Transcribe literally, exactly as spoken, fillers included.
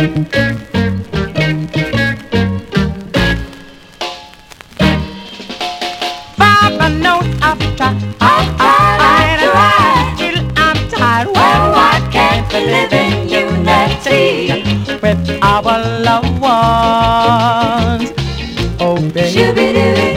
Father knows I've tried, I've tried, I've tried, till I'm tired. Well, why can't we live in unity with our loved ones? Oh, baby.